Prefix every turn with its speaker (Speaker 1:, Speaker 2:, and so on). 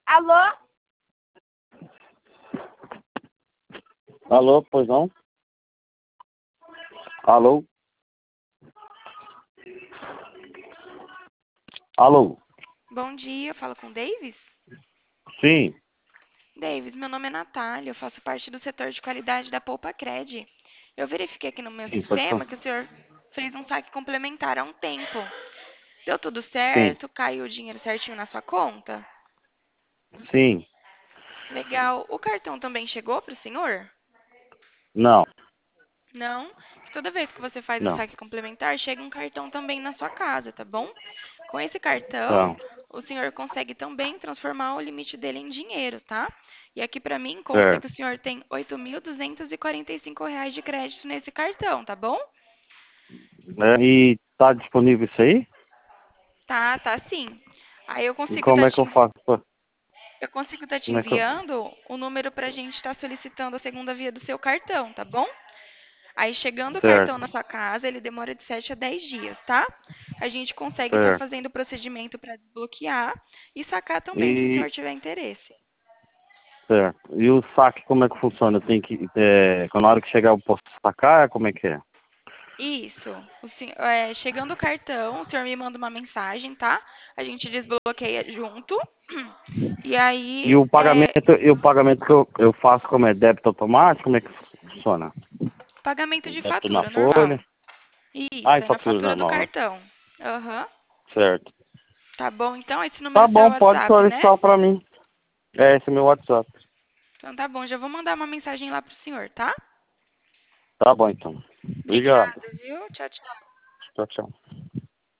Speaker 1: Alô?
Speaker 2: Alô, pois não? Alô? Alô?
Speaker 3: Bom dia, eu falo com o Davis?
Speaker 2: Sim.
Speaker 3: Davis, meu nome é Natália, eu faço parte do setor de qualidade da Poupa Cred. Eu verifiquei aqui no meu
Speaker 2: Sim, pode
Speaker 3: sistema
Speaker 2: falar.
Speaker 3: que o senhor fez um saque complementar há um tempo. Deu tudo
Speaker 2: Sim.
Speaker 3: certo? Caiu o dinheiro certinho na sua conta?
Speaker 2: Sim.
Speaker 3: Legal. O cartão também chegou para o senhor?
Speaker 2: Não.
Speaker 3: Não? Toda vez que você faz o
Speaker 2: Não.
Speaker 3: saque complementar, chega um cartão também na sua casa, tá bom? Com esse cartão,
Speaker 2: Não.
Speaker 3: o senhor consegue também transformar o limite dele em dinheiro, tá? E aqui pra mim consta que
Speaker 2: Certo.
Speaker 3: o senhor tem R$ 8.245 de crédito nesse cartão, tá bom?
Speaker 2: E tá disponível isso aí?
Speaker 3: Tá sim. Aí
Speaker 2: E como é que eu faço?
Speaker 3: eu consigo estar te
Speaker 2: Como é que eu...
Speaker 3: enviando o número pra gente estar solicitando a segunda via do seu cartão, tá bom? Aí chegando o cartão na
Speaker 2: Certo.
Speaker 3: sua casa, ele demora de 7 a 10 dias, tá? A gente consegue estar
Speaker 2: Certo.
Speaker 3: fazendo o procedimento para desbloquear e sacar também, se o
Speaker 2: E...
Speaker 3: senhor tiver interesse.
Speaker 2: Certo. E o saque, como é que funciona? Tem que... na hora que chegar eu posso sacar? Como é que é?
Speaker 3: Isso. Chegando o cartão, o senhor me manda uma mensagem, tá? A gente desbloqueia junto. E aí,
Speaker 2: E o pagamento que eu faço como é débito automático? Como é que funciona?
Speaker 3: pagamento de
Speaker 2: Débito na
Speaker 3: fatura, normal.
Speaker 2: folha? Ah,
Speaker 3: Isso,
Speaker 2: e
Speaker 3: é na
Speaker 2: fatura
Speaker 3: fatura do
Speaker 2: normal, né?
Speaker 3: cartão. Aham.
Speaker 2: Certo.
Speaker 3: Tá bom, então esse número
Speaker 2: Tá
Speaker 3: é seu
Speaker 2: bom, pode
Speaker 3: WhatsApp, né?
Speaker 2: solicitar pra mim. Esse é meu WhatsApp.
Speaker 3: Então tá bom, já vou mandar uma mensagem lá pro senhor, tá?
Speaker 2: Tá bom, então. Obrigado.
Speaker 3: Obrigada, viu? Tchau, tchau.
Speaker 2: Tchau, tchau.